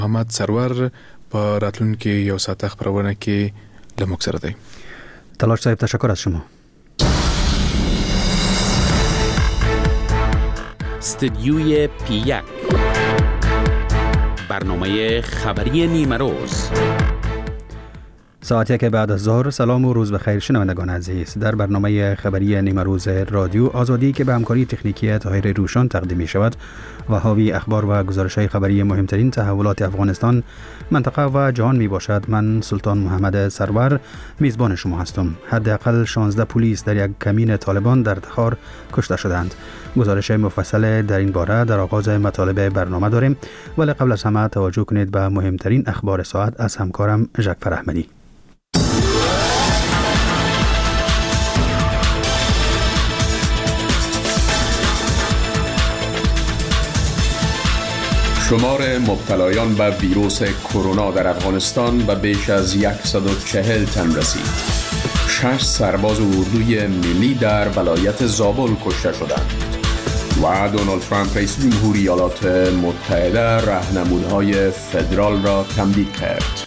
محمد سرور په راتلونکي یو ساعت خبرونه کې لموږ سره دی. تلاش صاحب تشکر از شما. استدیوی پی1 برنامه خبری نیمه روز. ساعت یک بعد از ظهر. سلام و روز بخیر شنوندگان عزیز. در برنامه خبری نیمه روز رادیو آزادی که به همکاری تکنیکی طاهر روشان تقدیم می شود و حاوی اخبار و گزارش‌های خبری مهمترین تحولات افغانستان، منطقه و جهان می باشد، من سلطان محمد سرور میزبان شما هستم. حداقل 16 پلیس در یک کمین طالبان در تخار کشته شدند. گزارش مفصل در این باره در آغاز مطالب برنامه داریم، ولی قبل از همه توجه کنید به مهمترین اخبار ساعت از همکارم جعفر احمدی. شمار مبتلایان به ویروس کرونا در افغانستان به بیش از 140 تن رسید. 6 سرباز اردوی ملی در ولایت زابل کشته شدند و دونالد ترامپ رئیس جمهوری ایالات متحده راهنمودهای فدرال را تمدید کرد.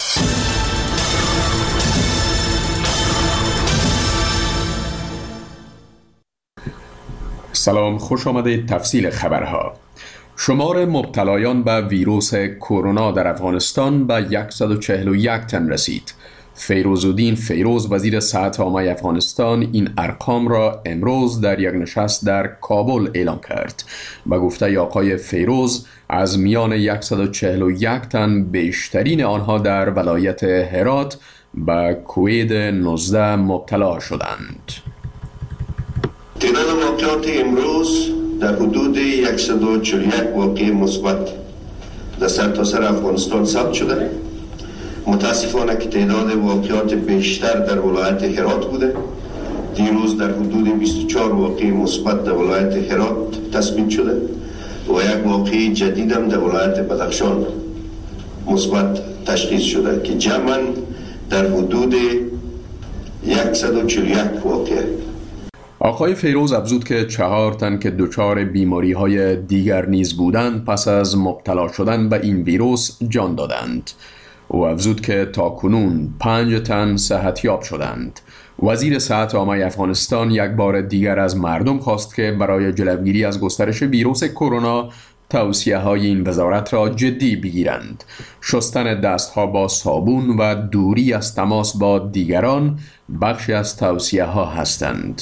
سلام، خوش آمدید. تفصیل خبرها. شمار مبتلایان به ویروس کرونا در افغانستان به 141 تن رسید. فیروزالدین فیروز، وزیر صحت عامه افغانستان، این ارقام را امروز در یک نشست در کابل اعلام کرد. به گفته آقای فیروز، از میان 141 تن بیشترین آنها در ولایت هرات به کووید 19 مبتلا شدند. تعداد واقعات امروز در حدود 141 واقعه مثبت در سرتاسر افغانستان ثبت شده. متاسفانه که تعداد واقعات بیشتر در ولایت هرات بوده. دیروز در حدود 24 واقعه مثبت در ولایت هرات تثبیت شده و یک واقعه جدید هم در ولایت بدخشان مثبت تشخیص شده که جمعاً در حدود 141 واقعه. آقای فیروز افزود که 4 تن که دچار بیماری‌های دیگر نیز بودند پس از مبتلا شدن به این ویروس جان دادند. او افزود که تاکنون 5 تن صحتیاب شدند. وزیر صحت عامه افغانستان یک بار دیگر از مردم خواست که برای جلوگیری از گسترش ویروس کرونا توصیه‌های این وزارت را جدی بگیرند. شستن دستها با صابون و دوری از تماس با دیگران بخشی از توصیه‌ها هستند.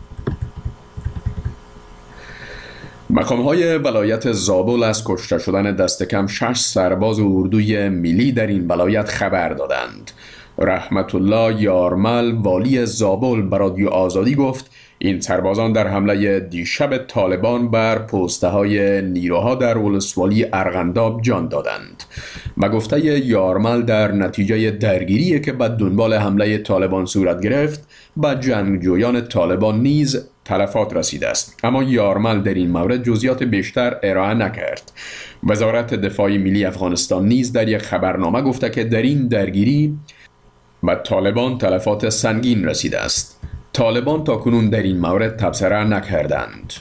مقام‌های ولایت زابل از کشته شدن دست کم 6 سرباز اردوی ملی در این ولایت خبر دادند. رحمت الله یارمل، والی زابل، به رادیو آزادی گفت این سربازان در حمله دیشب طالبان بر پوسته‌های نیروها در ولسوالی ارغنداب جان دادند. به گفته یارمل، در نتیجه درگیری که به دنبال حمله طالبان صورت گرفت به جنگجویان طالبان نیز تلفات رسیده است، اما یارمل در این مورد جزئیات بیشتر ارائه نکرد. وزارت دفاع ملی افغانستان نیز در یک خبرنامه گفته که در این درگیری به طالبان تلفات سنگین رسیده است. طالبان تاکنون در این مورد تبصره نکردند.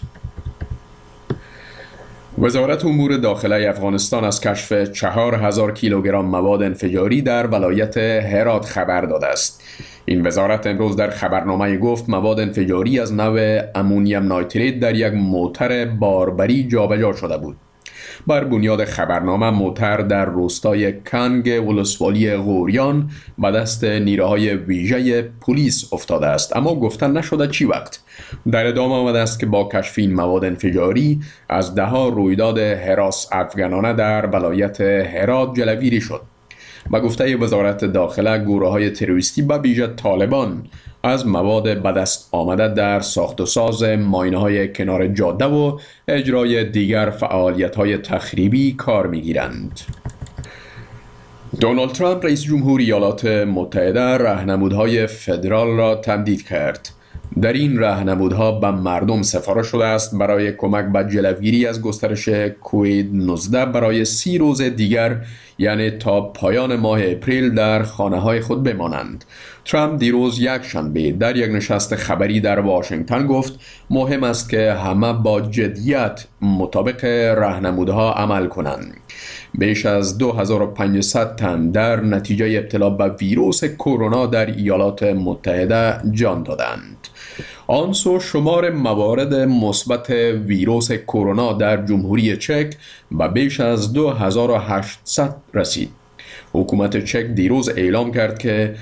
وزارت امور داخله افغانستان از کشف 4000 کیلوگرم مواد انفجاری در ولایت هرات خبر داده است. این وزارت امروز در خبرنامه گفت مواد انفجاری از نوع امونیم نایتریت در یک موتر باربری جابجا شده بود. بر بنیاد خبرنامه موتر در روستای کنگ ولسوالی غوریان به دست نیروهای ویژه پلیس افتاده است، اما گفتن نشده چی وقت. در ادامه آمده است که با کشف این مواد انفجاری از ده‌ها رویداد هراس افغانانه در ولایت هرات جلوگیری شد. به گفته وزارت داخله، گروه‌های تروریستی به ویژه طالبان از مواد به دست آمده در ساخت و ساز ماینه‌های کنار جاده و اجرای دیگر فعالیت‌های تخریبی کار می‌گیرند. دونالد ترامپ رئیس جمهوری ایالات متحده راهنمودهای فدرال را تمدید کرد. در این راهنمودها به مردم سفارش شده است برای کمک به جلوگیری از گسترش کووید 19 برای 30 روز دیگر، یعنی تا پایان ماه اپریل، در خانه‌های خود بمانند. ترامپ دیروز یک شنبه در یک نشست خبری در واشنگتن گفت مهم است که همه با جدیت مطابق راهنمودها عمل کنند. بیش از 2500 تن در نتیجه ابتلا به ویروس کرونا در ایالات متحده جان دادند. آن سو شمار موارد مثبت ویروس کرونا در جمهوری چک به بیش از 2800 رسید. حکومت چک دیروز اعلام کرد که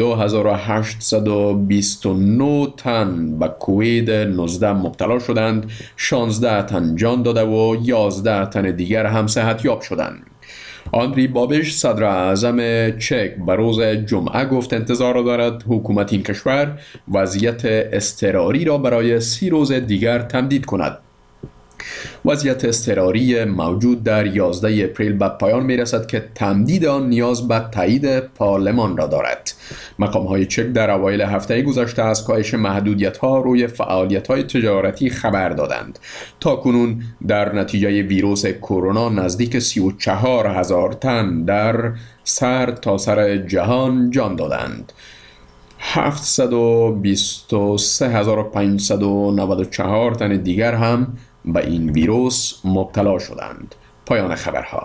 2829 تن به کووید 19 مبتلا شدند، 16 تن جان داده و 11 تن دیگر هم صحت یاب شدند. آندری بابیش صدر اعظم چک به روز جمعه گفت انتظار دارد حکومت این کشور وضعیت اضطراری را برای 30 روز دیگر تمدید کند. وضعیت اضطراری موجود در 11 اپریل به پایان می رسد که تمدید آن نیاز به تایید پارلمان را دارد. مقام‌های چک در اوایل هفته گذشته از کاهش محدودیت‌ها روی فعالیت‌های تجارتی خبر دادند. تاکنون در نتیجه ویروس کرونا نزدیک 34,000 تن در سر تا سر جهان جان دادند. 723,594 تن دیگر هم به این ویروس مبتلا شدند. پایان خبرها.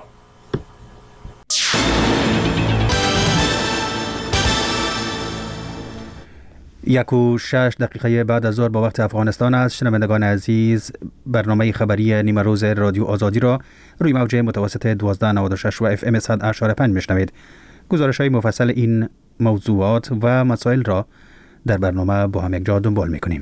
1:06 بعد از ظهر با وقت افغانستان است. شنوندگان عزیز، برنامه خبری نیمه روز رادیو آزادی را روی موج متوسط 1296 و FM 100.5 میشنوید. گزارش های مفصل این موضوعات و مسائل را در برنامه با هم یک جا دنبال میکنیم.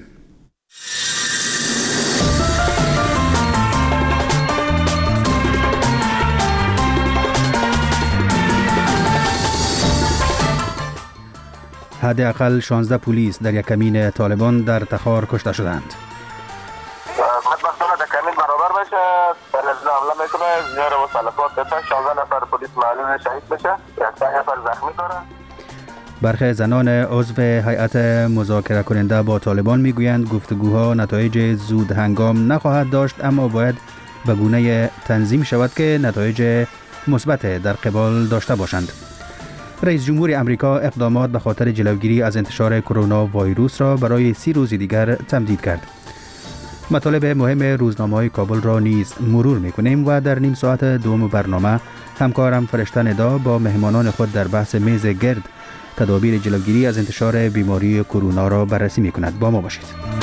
حداقل 16 پلیس در یک کمین طالبان در تخار کشته شدند. مطمئنانه در کمین برابر بشه، طالبان حمله میکنه، زیار و تلفات بشه، 16 نفر پلیس معلول شهید بشه، 11 نفر زخمی داره. برخی زنان عضو هیئت مذاکره کننده با طالبان میگویند گفتگوها نتایج زود هنگام نخواهد داشت، اما باید به گونه تنظیم شود که نتایج مثبت در قبال داشته باشند. رئیس جمهور امریکا اقدامات به خاطر جلوگیری از انتشار کرونا ویروس را برای 30 روز دیگر تمدید کرد. مطالب مهم روزنامه‌های کابل را نیز مرور می‌کنیم و در نیم ساعت دوم برنامه همکارم فرشته ندا با مهمانان خود در بحث میز گرد تدابیر جلوگیری از انتشار بیماری کرونا را بررسی می‌کند. با ما باشید.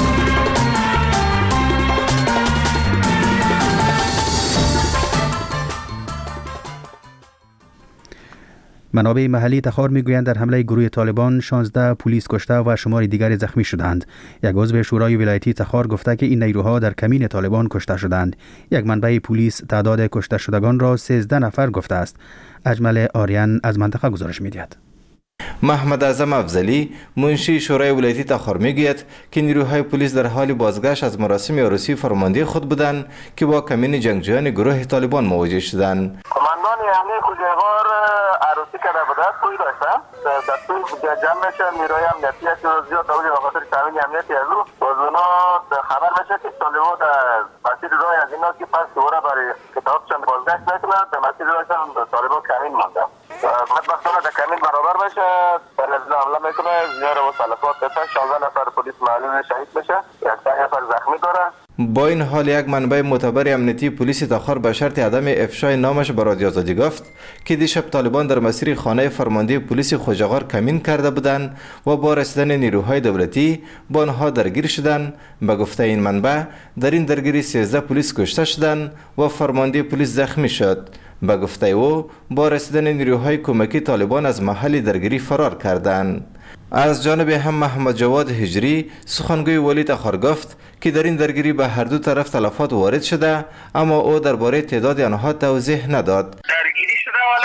منابع محلی تخار میگویند در حمله گروه طالبان 16 پلیس کشته و شماری دیگر زخمی شدند. یک عضو شورای ولایتی تخار گفته که این نیروها در کمین طالبان کشته شدند. یک منبع پلیس تعداد کشته شدگان را 13 نفر گفته است. اجمل آریان از منطقه گزارش می‌دهد. محمد اعظم افضلی منشی شورای ولایتی تخار میگوید که نیروهای پلیس در حال بازگشت از مراسم عروسی فرمانده خود بودند که با کمین جنگجویان گروه طالبان مواجه شدند. کماندان امنیت کوچه‌غار عروسی کرده بود، توی داشتم در توی جمع میشه نیروی امنیتی که زیاد داوری به خاطر تامین امنیتی از او اونا خبر میشه که طالبان در مسیر راه از اینا که پس دوباره برای کتابشان بازگشت نکنند، در مسیر راهشان طالبان کمین مانده. مطمئنانه در کمین برابر بشه، طالبان حمله میکنه، زیار و تلفات بشه، 16 نفر پلیس معلول شهید بشه، 11 نفر زخمی داره. با این حال یک منبع معتبر امنیتی پلیس تخار به شرط عدم افشای نامش به رادیو آزادی گفت که دیشب طالبان در مسیر خانه فرمانده پلیس خوجغار کمین کرده بودند و با رسیدن نیروهای دولتی با آنها درگیر شدند. به گفته این منبع در این درگیری 13 پلیس کشته شدند و فرمانده پلیس زخمی شد. به گفته او با رسیدن نیروهای کمکی طالبان از محل درگیری فرار کردند. از جانب هم محمد جواد هجری سخنگوی ولی تخار گفت که در این درگیری به هر دو طرف تلفات وارد شده، اما او درباره تعداد آنها توضیح نداد. درگیری شده ولی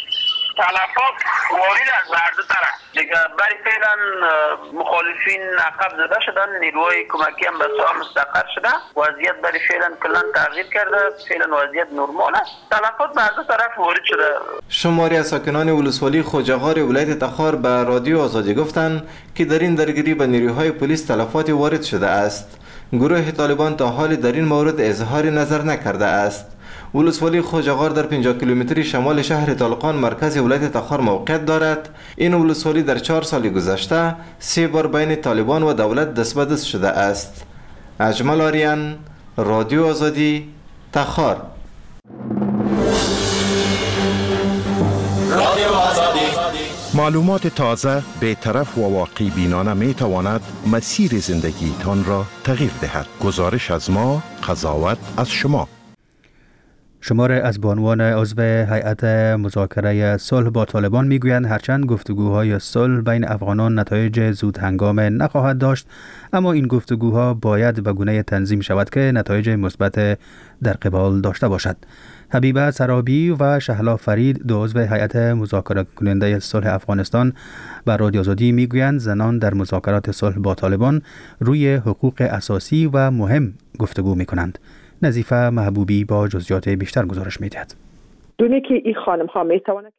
تلفات وارد از هر دو طرف دیگه. برای فعلا مخالفین عقب زده شدن، نیروهای کمکی هم به سوی مستقر شده، وضعیت برای فعلا کلا تغییر کرده، فعلا وضعیت نرمال است، تلفات به هر دو طرف وارد شده. شماری از ساکنان ولسوالی خوجغار ولایت تخار به رادیو آزادی گفتند که در این درگیری به نیروهای پلیس تلفات وارد شده است. گروه طالبان تا حال در این مورد اظهار نظر نکرده است. ولسوالی خوجغار در 50 کیلومتری شمال شهر طالقان مرکز ولایت تخار موقعیت دارد. این ولسوالی در 4 سال گذشته 3 بار بین طالبان و دولت دست به دست شده است. اجمل آریان، رادیو آزادی، تخار. معلومات تازه، بی‌طرف و واقعی بینانه می تواند مسیر زندگیتان را تغییر دهد. گزارش از ما، قضاوت از شما. شمار از بانوان عضو هیئت مذاکره صلح با طالبان میگویند هرچند گفتگوهای صلح بین افغانان نتایج زود هنگام نخواهد داشت، اما این گفتگوها باید به گونه تنظیم شود که نتایج مثبت در قبال داشته باشد. حبیبه سرابی و شهلا فرید، دو عضو هیئت مذاکره کننده صلح افغانستان، به رادیو آزادی میگویند زنان در مذاکرات صلح با طالبان روی حقوق اساسی و مهم گفتگو میکنند. نظیفه محبوبی با جزئیات بیشتر گزارش میدهد. دونه که این خانم ها میتوانند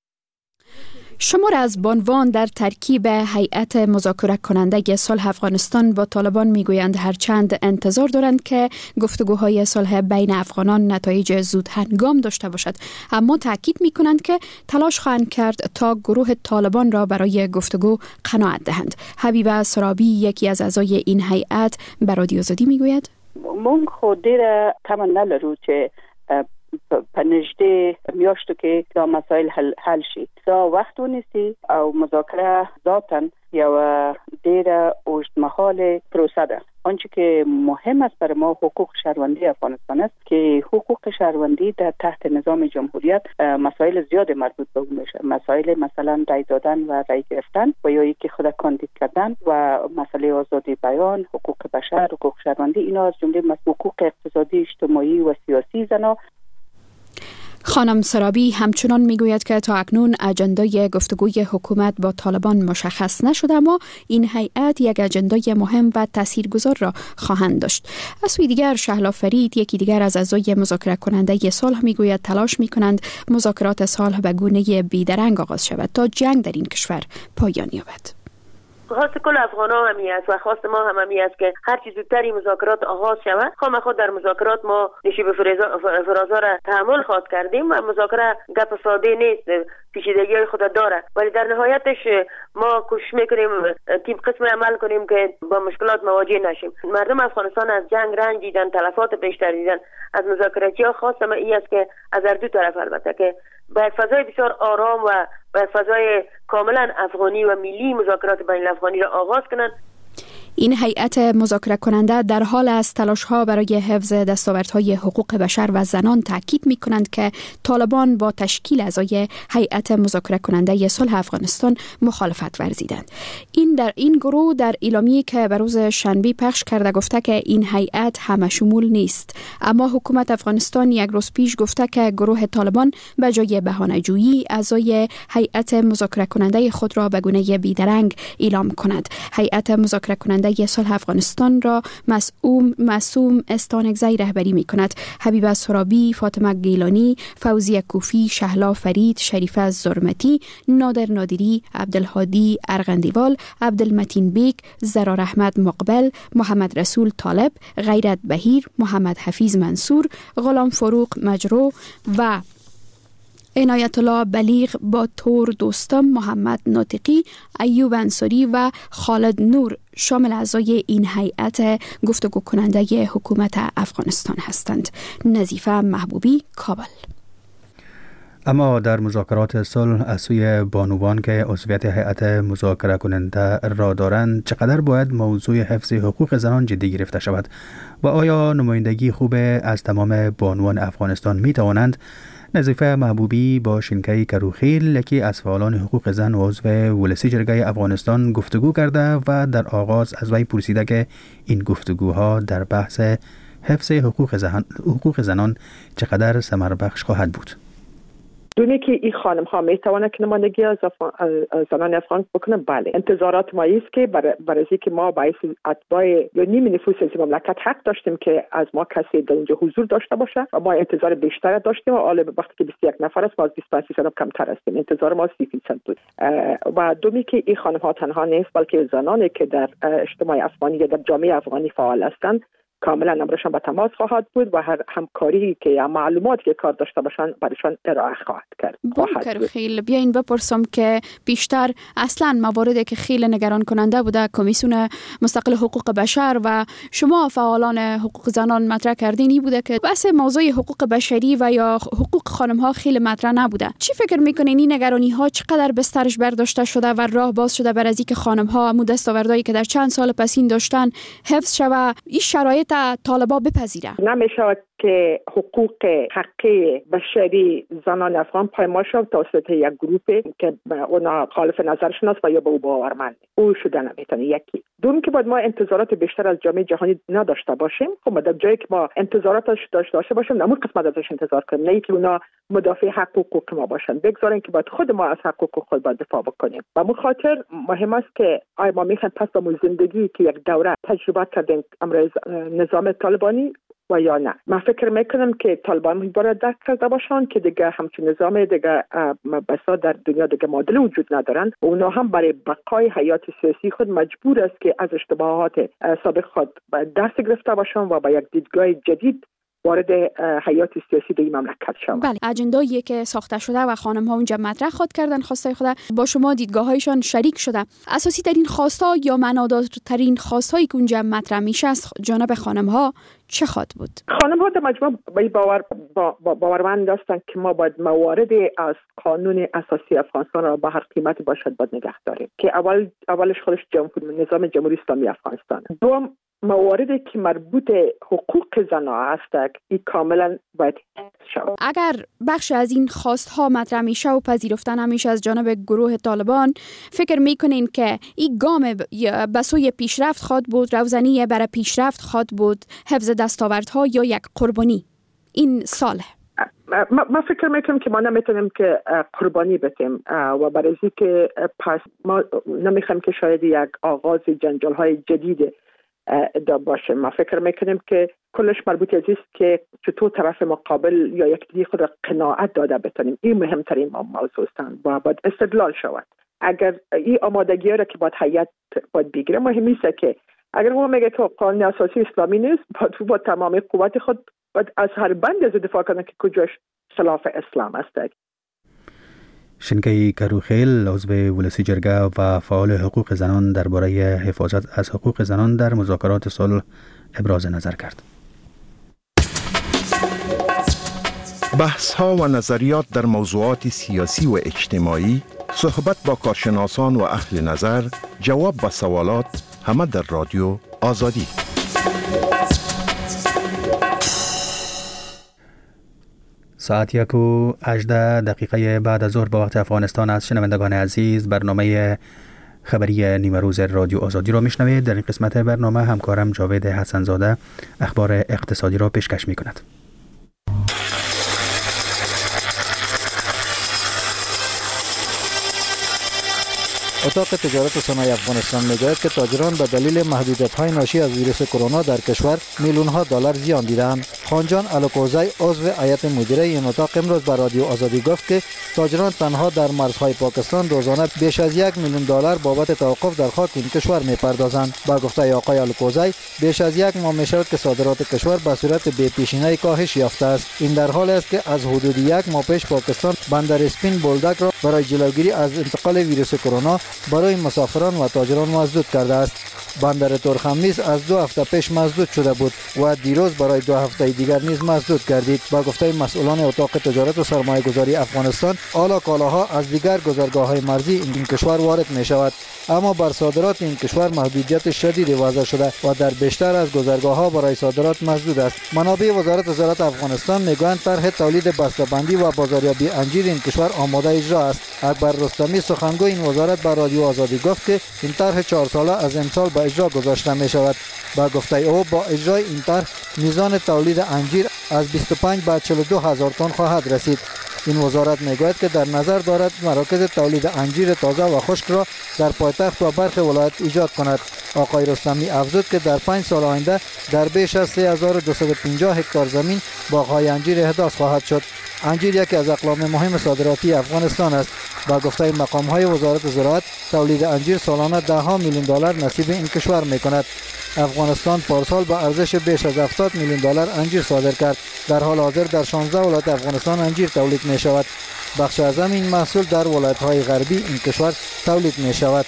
شمار از بانوان در ترکیب هیئت مذاکره کننده صلح افغانستان با طالبان میگویند هرچند انتظار دارند که گفتگوهای صلح بین افغانان نتایج زود هنگام داشته باشد، اما تاکید میکنند که تلاش خواهند کرد تا گروه طالبان را برای گفتگو قناعت دهند. حبیبه سرابی، یکی از اعضای این هیئت، به رادیو آزادی میگوید مونږ خو ډیره تمه نلرو چې په نږدې میاشتو کې دا مسایل حل شي. دا وخت ونیسي او مذاکره ذاتاً یو ډیره اوږدمهاله پروسه ده. آنچه که مهم است برای ما حقوق شهروندی افغانستان است که حقوق شهروندی در تحت نظام جمهوریت مسائل زیاد مربوط به اون میشه. مسائل مثلا رای دادن و رای گرفتن و یا اینکه خود کاندید کردن و مسئله آزادی بیان، حقوق بشر، حقوق شهروندی، اینا از جمله حقوق اقتصادی، اجتماعی و سیاسی زنان. خانم سرابی همچنان میگوید که تا اکنون اجندای گفتگوی حکومت با طالبان مشخص نشده، اما این هیئت یک اجندای مهم و تاثیرگذار را خواهند داشت. از سوی دیگر شهلا فرید، یکی دیگر از اعضای مذاکره کننده صلح، میگوید تلاش میکنند مذاکرات صلح به گونه بیدرنگ آغاز شود تا جنگ در این کشور پایان یابد. خواست کل افغان ها همی است و خواست ما هم همی است که هر چی زودتر این مذاکرات آغاز شود. خود در مذاکرات ما نشیب فرازا را تحمل خواهد کردیم و مذاکره گپ ساده نیست، پیچیدگی های خود داره، ولی در نهایتش ما کوشش میکنیم تیم قسم عمل کنیم که با مشکلات مواجه نشیم. مردم افغانستان از جنگ رنج دیدن، تلفات بیشتر دیدن. از مذاکراتی ها خواستم این است که از هر دو طرف البته که به فضای بسیار آرام و به فضای کاملا افغانی و ملی مذاکرات بین الافغانی را آغاز کنند. این هیئت مذاکره کننده در حال است تلاش‌ها برای حفظ دستاوردهای حقوق بشر و زنان تاکید می‌کنند که طالبان با تشکیل اعضای هیئت مذاکره کننده صلح افغانستان مخالفت ورزیدند. این گروه در اعلامیه‌ای که به روز شنبه پخش کرده گفته که این هیئت همه شمول نیست، اما حکومت افغانستان یک روز پیش گفته که گروه طالبان به جای بهانه‌جویی اعضای هیئت مذاکره کننده خود را به گونه بیدرنگ اعلام کند. هیئت مذاکره کننده صلح افغانستان را معصوم استانکزی رهبری می کند. حبیبه سرابی، فاطمه گیلانی، فوزیه کوفی، شهلا فرید، شریفه زرمتی، نادر نادری، عبدالهادی ارغندیوال، عبدالمتین بیگ، زرار احمد مقبل، محمد رسول طالب، غیرت بهیر، محمد حفیظ منصور، غلام فروغ مجرو و عنایت الله بلیغ با تور دوستم، محمد ناطقی، ایوب انصاری و خالد نور شامل اعضای این هیئت گفتگو کننده حکومت افغانستان هستند. نظیفه محبوبی، کابل. اما در مذاکرات صلح از سوی بانوان که عضویت هیئت مذاکره کننده را دارند، چقدر باید موضوع حفظ حقوق زنان جدی گرفته شود و آیا نمایندگی خوب از تمام بانوان افغانستان می توانند؟ نظیفه محبوبی با شینکای کروخیل، یکی از فعالان حقوق زن و عضو ولسی جرگه افغانستان گفتگو کرده و در آغاز از وی پرسیده که این گفتگوها در بحث حفظ حقوق زنان چقدر ثمربخش خواهد بود. دونه که این خانم ها می توانند که نمایندگی از زنان افغان بکنه، بله. انتظارات ما است که برای اینکه ما باعث اتباع یا نیمه نفوس مملکت حق داشتیم که از ما کسی در اینجا حضور داشته باشه و ما انتظار بیشتر داشتیم و حالا وقتی که 21 نفر است ما از 25% کمتر هستیم. انتظار ما 30% بود. و دومی که این خانم ها تنها نیست، بلکه زنانی که در اجتماع افغانی یا در جامعه افغانی فعال هستند کاملا امرشان به تماس خواهد بود و هر همکاری که یا معلوماتی که کار داشته باشند برایشان ارائه خواهد کرد. خیلی بیاین بپرسم که بیشتر اصلا مواردی که خیلی نگران کننده بوده کمیسیون مستقل حقوق بشر و شما فعالان حقوق زنان مطرح کردین بوده که بحث موضوع حقوق بشری و یا حقوق خانم ها خیلی مطرح نبوده. چی فکر میکنین این نگرانی ها چقدر بسترش برداشته شده و راه باز شده بر از اینکه خانم ها همون دستاوردهایی که در چند سال پسین داشتن حفظ شود این شرایط طالبا بپذیره؟ نمیشه که حقوق حقی بشری زنان افغان پایمال شد توسط یک گروه که اونا خالف نظرشون است و یا به او باورمند. او شده نمیتونه. یکی دوم که باید ما انتظارات بیشتر از جامعه جهانی نداشته باشیم. خب در جایی که ما انتظاراتش داشته باشیم نمون قسمت ازش انتظار کنیم، نه که اونا مدافع حقوق ما باشن. بگذاریم که باید خود ما از حقوق خود باید دفاع بکنیم. و به خاطر مهم است که آیا ما میخوایم پس به زندگی که یک دوره تجربه کردیم امروز نظام طالبانی و یا نه. من فکر میکنم که طالبان باید درک کرده باشند که دیگه همچین نظام دیگه بسا در دنیا دیگه معادل وجود ندارن و اونا هم برای بقای حیات سیاسی خود مجبور است که از اشتباهات سابق خود درس گرفته باشند و با یک دیدگاه جدید وارد حیات سیاسی به این مملکت شد. بله، اجندایی که ساخته شده و خانم ها اونجا مطرح خود کردن خواستای خود با شما دیدگاه هایشان شریک شده. اساسی ترین خواستا یا معنادارترین خواستایی که اونجا مطرح میشه از جانب خانم ها چه خواد بود؟ خانم ها در مجموع باورمند هستند که ما باید مواردی از قانون اساسی افغانستان را به هر قیمت باشد باید نگه داریم که اولش خودش نظام جمهوری اسلامی افغانستان. دوم مواردی که مربوط حقوق زنان هست این کاملا باید شود. اگر بخش از این خواستها مطرح میشه و پذیرفته نمیشه از جانب گروه طالبان، فکر میکنین که این گام به سوی پیشرفت خواد بود، روزنی برای پیشرفت خواد بود، حفظ دستاوردها یا یک قربانی این صالح؟ ما فکر میکنم که ما نمیتونیم که قربانی بتیم و برای که پس ما نمیخوایم که شاید یک آغاز جنجال های جدید باشه. ما فکر میکنیم که کلش مربوط است که چطور طرف مقابل یا یکی خود را قناعت داده بتونیم. این مهمترین موضوع است و باید استدلال شود. اگر این آمادگی را که باید هیئت باید بگیره، مهم است که اگر ما میگه که قانون اساسی اسلامی نیست، با تمام قوت خود باید از هر بند از دفاع کنه که کجاش خلاف اسلام است. شنکهی کروخیل عضو ولسی جرگه و فعال حقوق زنان درباره حفاظت از حقوق زنان در مذاکرات صلح ابراز نظر کرد. بحث ها و نظریات در موضوعات سیاسی و اجتماعی، صحبت با کارشناسان و اهل نظر، جواب به سوالات، همه در رادیو آزادی. ساعت 1:18 بعد از ظهر به وقت افغانستان است. شنوندگان عزیز، برنامه خبری نیمه روز رادیو آزادی را میشنوید. در این قسمت برنامه همکارم جاوید حسنزاده اخبار اقتصادی را پیشکش میکند. اتاق تجارت و صنایع افغانستان میگوید که تاجران به دلیل محدودیت‌های ناشی از ویروس کرونا در کشور میلیون‌ها دلار زیان دیدند. خانجان الکوزی عضو هیئت مدیره این اتاق امروز به رادیو آزادی گفت که تاجران تنها در مرزهای پاکستان روزانه بیش از 1 میلیون دلار بابت توقف در خاک این کشور میپردازند. با گفته آقای الکوزی، بیش از 1 ماه میشود که صادرات کشور به صورت بی پیشینه کاهش یافته است. این در حالی است که از حدود 1 ماه پیش پاکستان بندر اسپین بولدک را برای جلوگیری از انتقال ویروس کرونا برای مسافران و تاجران مسدود کرده است. بندر ترخم نیز از 2 هفته پیش مسدود شده بود و دیروز برای 2 هفته دیگر نیز مسدود گردید. با گفته مسئولان اتاق تجارت و سرمایه گذاری افغانستان، حالا کالاها از دیگر گذرگاه‌های مرزی این کشور وارد می شود، اما بر صادرات این کشور محدودیت شدید وضع شده و در بیشتر از گذرگاه‌ها برای صادرات مسدود است. منابع وزارت زراعت افغانستان میگویند طرح تولید بسته‌بندی و بازاریابی انجیر این کشور آماده اجرا است. اکبر رستمی سخنگوی این وزارت به رادیو آزادی گفت که این طرح 4 ساله از امسال به اجرا گذاشته می شود. با گفته او، با اجرای این طرح میزان تولید انجیر از 25 به 42 هزار تن خواهد رسید. این وزارت میگوید که در نظر دارد مراکز تولید انجیر تازه و خشک را در پایتخت و برخی ولایت ایجاد کند. آقای رستمی افزود که در 5 سال آینده در بیش از 3250 هکتار زمین باغ‌های انجیر احداث خواهد شد. انجیر یکی از اقلام مهم صادراتی افغانستان است. با گفته مقام‌های وزارت زراعت، تولید انجیر سالانه 10 میلیون دلار نصیب این کشور می‌کند. افغانستان پارسال با ارزش بیش از 70 میلیون دلار انجیر صادر کرد. در حال حاضر در 16 ولایت افغانستان انجیر تولید می شود. بخش اعظم این محصول در ولایت‌های غربی این کشور تولید می شود.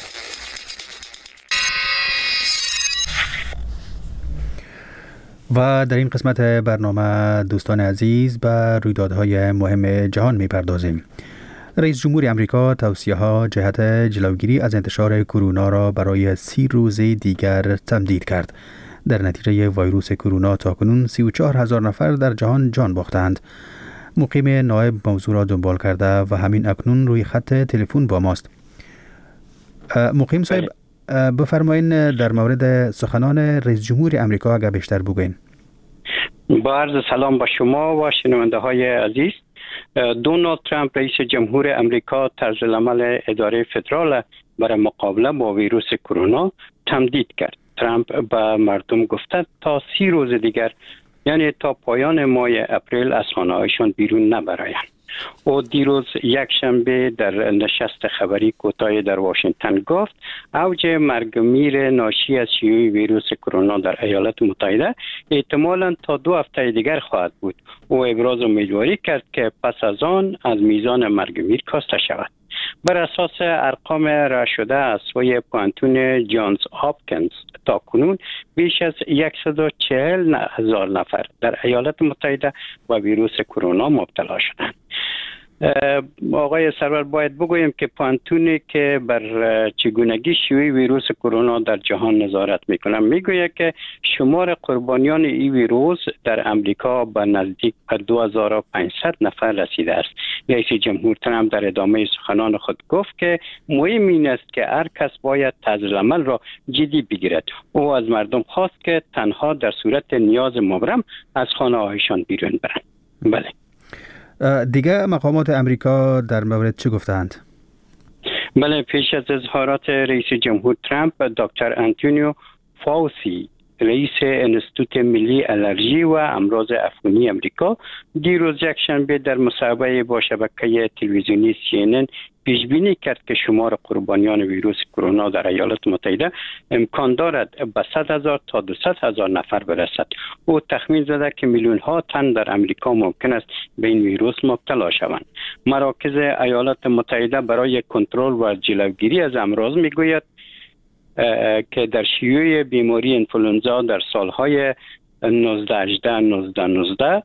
و در این قسمت برنامه دوستان عزیز به رویدادهای مهم جهان می‌پردازیم. رئیس جمهور امریکا توصیه‌ها جهت جلوگیری از انتشار کرونا را برای 30 روز دیگر تمدید کرد. در نتیجه ویروس کرونا تاکنون 34,000 نفر در جهان جان باختند. مقیم نایب موضوع را دنبال کرده و همین اکنون روی خط تلفن با ماست. مقیم صاحب بفرمایین در مورد سخنان رئیس جمهور امریکا اگر بیشتر بگوین. با عرض سلام با شما و شنونده های عزیز. دونالد ترامپ رئیس جمهور امریکا طرزالعمل اداره فدرال برای مقابله با ویروس کرونا تمدید کرد. ترامپ به مردم گفته تا 30 روز دیگر، یعنی تا پایان ماه اپریل، از خانه‌هایشان بیرون نبرایند. او دیروز یک شنبه در نشست خبری کوتاه در واشنگتن گفت اوج مرگ و میر ناشی از شیوع ویروس کرونا در ایالات متحده احتمالاً تا 2 هفته دیگر خواهد بود. او ابراز امیدواری کرد که پس از آن از میزان مرگ و میر کاسته شود. بر اساس ارقام ارائه شده از سوی پوانتون جانز هاپکینز تا کنون بیش از 140,000 نفر در ایالات متحده و ویروس کرونا مبتلا شدند. آقای سرور، باید بگویم که پوانتونی که بر چگونگی شیوع ویروس کرونا در جهان نظارت میکنه میگوید که شمار قربانیان این ویروس در امریکا به نزدیک 2500 نفر رسیده است. رئیس جمهور ترامپ در ادامه سخنان خود گفت که مهم این است که هر کس باید طرزالعمل را جدی بگیرد. او از مردم خواست که تنها در صورت نیاز مبرم از خانه‌هایشان بیرون برند. بله. دیگه مقامات امریکا در مورد چه گفتند؟ بله، پیش از اظهارات رئیس جمهور ترامپ، دکتر آنتونیو فاوسی، رئیس انستیتوت ملی آلرژی و امراض عفونی امریکا، دیروز یک شنبه در مصاحبه با شبکه تلویزیونی CNN پیش بینی کرد که شمار قربانیان ویروس کرونا در ایالات متحده امکان دارد به 100,000 تا 200,000 نفر برسد. او تخمین زده که میلیون ها تن در امریکا ممکن است به این ویروس مبتلا شوند. مراکز ایالات متحده برای کنترل و جلوگیری از امراض میگوید که در شیوع بیماری انفلوئنزا در سالهای 1918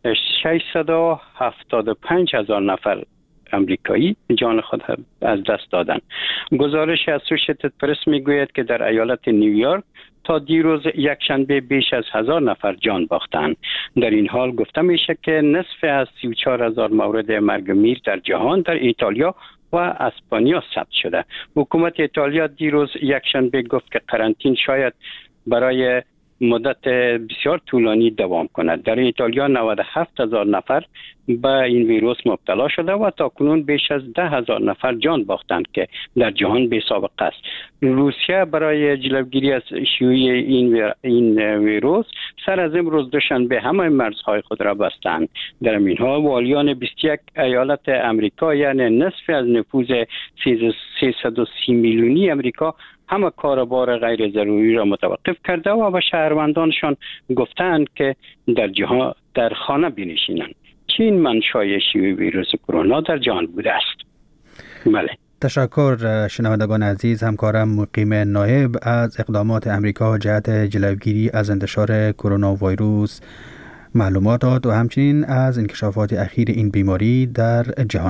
675,000 نفر امریکایی جان خود از دست دادند. گزارش اسوشیتد پرس میگوید که در ایالت نیویورک تا دیروز یک شنبه بیش از 1000 نفر جان باختند. در این حال گفته میشه که نصف از 34,000 مورد مرگ و میر در جهان در ایتالیا و اسپانیا ثبت شده. حکومت ایتالیا دیروز یک شنبه گفت که قرنطینه شاید برای مدت بسیار طولانی دوام کند. در ایتالیا 97,000 نفر به این ویروس مبتلا شده و تاکنون بیش از 10,000 نفر جان باختند که در جهان بی سابقه است. روسیه برای جلوگیری از شیوع این ویروس سر از امروز دوشنبه همه مرزهای خود را بستند. در این حال والیان 21 ایالت امریکا، یعنی نصف از نفوذ 330 میلیونی امریکا، همه کاربار غیر ضروری را متوقف کرده و به شهروندانشان گفتند که در خانه بنشینند. چین منشأ شیوع ویروس کرونا در جهان بوده است. بله. تشکر شنوندگان عزیز. همکارم مقیم نایب از اقدامات امریکا جهت جلوگیری از انتشار کرونا ویروس معلومات داد و همچنین از انکشافات اخیر این بیماری در جهان.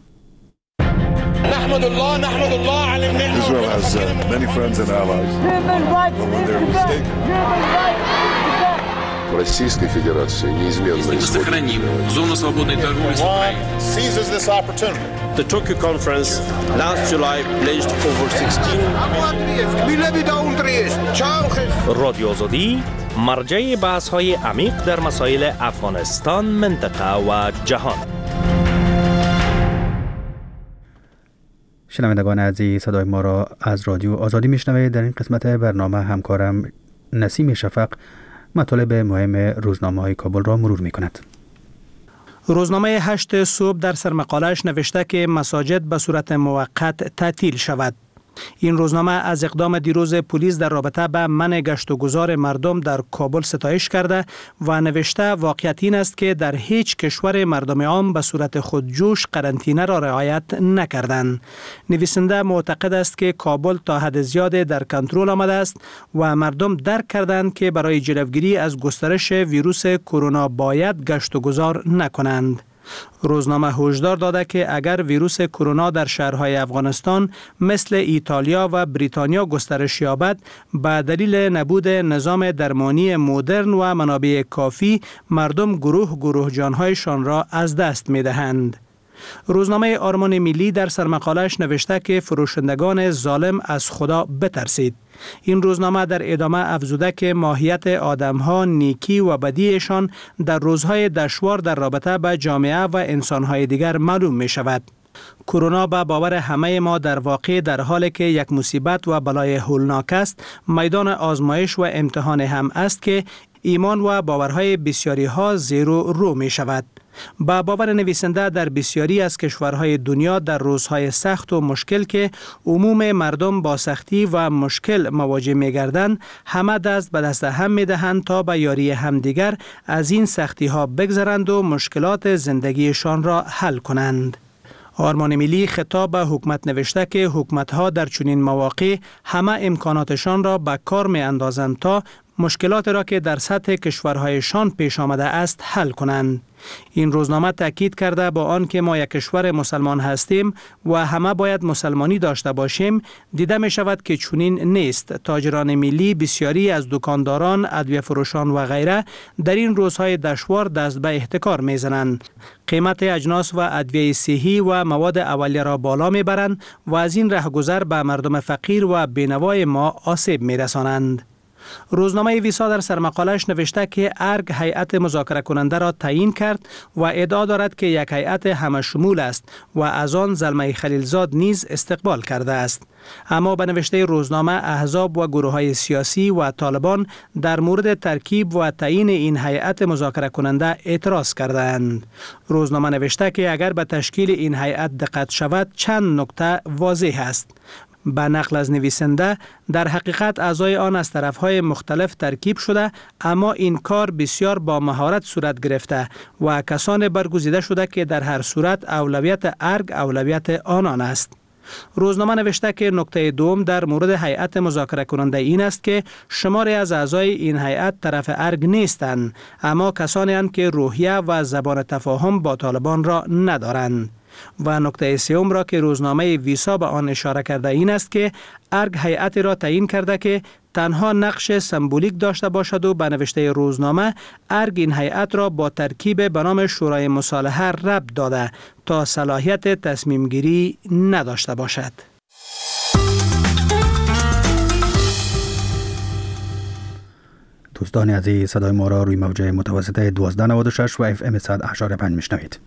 نحمد الله على النعمة. Israel has many friends and allies. But when they're mistaken. Российской Федерации неизменно сохраним зону свободной торговли с Украиной. Seizes this opportunity. The Tokyo conference last July pledged over 16 رادیو آزادی مرجع بحث‌های عمیق در مسائل افغانستان، منطقه و جهان. شنوندگان عزیز، صدای ما را از رادیو آزادی میشنوید. در این قسمت برنامه همکارم نسیم شفق مطالب مهم روزنامه‌های کابل را مرور می‌کند. روزنامه 8 صبح در سرمقاله‌اش نوشته که مساجد به صورت موقت تعطیل شود. این روزنامه از اقدام دیروز پلیس در رابطه به منع گشت و گذار مردم در کابل ستایش کرده و نوشته واقعیت این است که در هیچ کشور مردم عام به صورت خودجوش قرنطینه را رعایت نکردند. نویسنده معتقد است که کابل تا حد زیاد در کنترل آمده است و مردم درک کردند که برای جلوگیری از گسترش ویروس کرونا باید گشت و گذار نکنند. روزنامه هشدار داده که اگر ویروس کرونا در شهرهای افغانستان مثل ایتالیا و بریتانیا گسترش یابد، به دلیل نبود نظام درمانی مدرن و منابع کافی، مردم گروه جانهایشان را از دست می دهند. روزنامه آرمان ملی در سرمقاله‌اش نوشته که فروشندگان ظالم از خدا بترسید. این روزنامه در ادامه افزوده که ماهیت آدم‌ها، نیکی و بدیشان در روزهای دشوار در رابطه با جامعه و انسان‌های دیگر معلوم می شود. کرونا به باور همه ما در واقع در حالی که یک مصیبت و بلای هولناک است، میدان آزمایش و امتحان هم است که ایمان و باورهای بسیاری ها زیر و رو می شود. با باور نویسنده در بسیاری از کشورهای دنیا در روزهای سخت و مشکل که عموم مردم با سختی و مشکل مواجه می گردند، همه دست به دست هم می دهند تا به یاری همدیگر از این سختی ها بگذرند و مشکلات زندگیشان را حل کنند. آرمان ملی خطاب به حکومت نوشته که حکومت‌ها در چنین مواقع همه امکاناتشان را به کار می اندازند تا مشکلات را که در سطح کشورهایشان پیش آمده است حل کنند. این روزنامه تاکید کرده با آن که ما یک کشور مسلمان هستیم و همه باید مسلمانی داشته باشیم، دیده می شود که چنین نیست. تاجران ملی، بسیاری از دکانداران، ادویه فروشان و غیره در این روزهای دشوار دست به احتکار می زنند. قیمت اجناس و ادویه صحی و مواد اولیه را بالا می برند و از این رهگذر به مردم فقیر و بینوای ما آسیب می رسانند. روزنامه ویسا در سرمقاله‌اش نوشته که ارگ هیئت مذاکره کننده را تعیین کرد و ادعا دارد که یک هیئت همه شمول است و از آن زلمه خلیلزاد نیز استقبال کرده است. اما به نوشته روزنامه احزاب و گروه‌های سیاسی و طالبان در مورد ترکیب و تعیین این هیئت مذاکره کننده اعتراض کردند. روزنامه نوشته که اگر به تشکیل این هیئت دقت شود چند نکته واضح است. به نقل از نویسنده، در حقیقت اعضای آن از طرفهای مختلف ترکیب شده، اما این کار بسیار با مهارت صورت گرفته و کسان برگزیده شده که در هر صورت اولویت ارگ اولویت آنان است. روزنامه نوشته که نکته دوم در مورد هیئت مذاکره کننده این است که شماری از اعضای این هیئت طرف ارگ نیستند، اما کسانی اند که روحیه و زبان تفاهم با طالبان را ندارند. و نکته سوم را که روزنامه ویسا به آن اشاره کرده این است که ارگ هیئتی را تعیین کرده که تنها نقش سمبولیک داشته باشد و به نوشته روزنامه ارگ این هیئت را با ترکیب به نام شورای مصالحه ربط داده تا صلاحیت تصمیم گیری نداشته باشد. دوستان عزیز، صدای ما را روی موجه متوسطه 1296 و FM 100.5 میشنوید.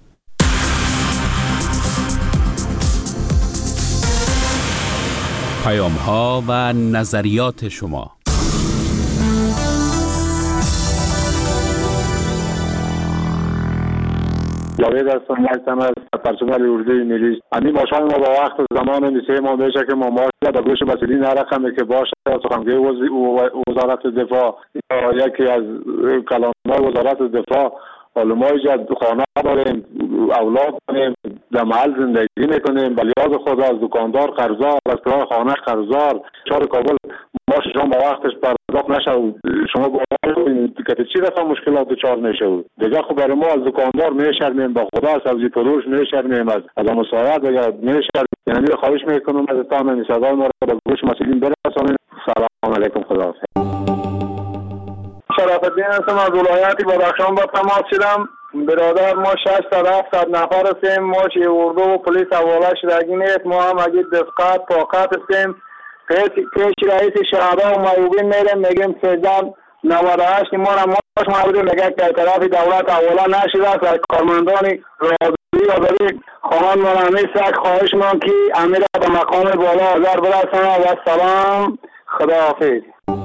پیام‌ها و نظریات شما. جاوید هستم، هستم از پرسنل اردوی ملی. همین باشان ما با وقت زمان نیسه ما میشه که ما به گوش مسئولین رقمی که باشه سخنگوی وزارت دفاع یا یکی از کلان‌های وزارت دفاع ما ایجاد خانه داریم، اولاد داریم، در محل زندگی میکنیم، بلیاز خود از دکاندار قرضدار، از کرای خانه قرضدار. شهر کابل ما شما با وقتش پرداخت نشد، شما گفتید که چی رقم مشکلات دچار میشود دیگه. خب برای ما از دکاندار میشرمیم، با خدا از سبزی فروش میشرمیم، از مساعد یا میشرمیم. یعنی خواهش میکنم از تمام صدای ما را به گوش مسئولین برسانید. سلام علیکم، خدا. شرف الدین هستم، از ولایت بدخشان با تماس شدم. برادر ما 600 نفر هستیم، ما چی اردو و پلیس حواله شدگی نیست. ما هم اگه دفقات طاقت هستیم. پیش رئیس شهدا و معیوبین میریم میگیم 1398 ما را ماش معبوده میگه که طرف دولت حواله نشده است. از کارمندان رادیوی آزادی خواهان مرمی سک خواهش من که امیر به مقام بالا حاضر برسانه و سلام، خداحافظ.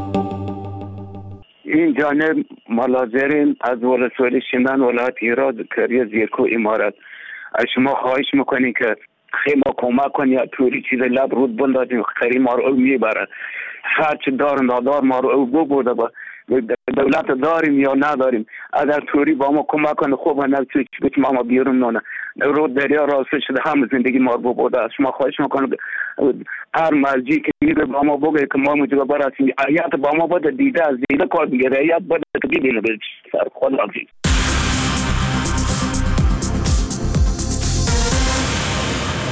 این جانب ملازرین از ولسوالی شمن ولایت هرات کریه زیرکو امارات. از شما خواهش میکنیم که خیلی ما کمک کن یا توری چیز لب رود بندازیم خیلی ما رو میبره هر چی دار ندار ما رو بگوده با دولت داریم یا نداریم اگر توری با ما کمک کنه خوب نه چی ما بیرون نونه رود دریا راسته شده هم زندگی ما رو بوده است ما خواهش میکنم هر مرجی که میگه با ما بگه که ما مجبور براسیم ایات با ما بده دیده از دیده کار میگه ایات بده که ببینه به سر خدا حافظ